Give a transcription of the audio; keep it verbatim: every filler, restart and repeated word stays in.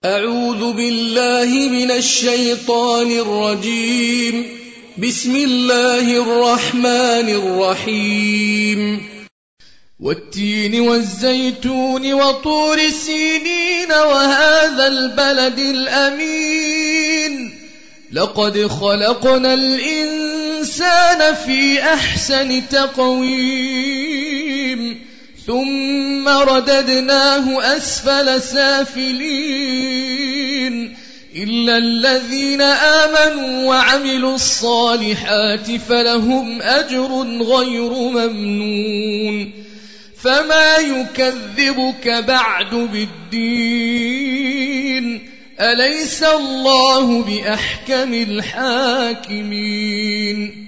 أعوذ بالله من الشيطان الرجيم. بسم الله الرحمن الرحيم. والتين والزيتون وطور سينين وهذا البلد الأمين لقد خلقنا الإنسان في أحسن تقويم ثم رددناه أسفل سافلين إلا الذين آمنوا وعملوا الصالحات فلهم أجر غير ممنون. فما يكذبك بعد بالدين أليس الله بأحكم الحاكمين.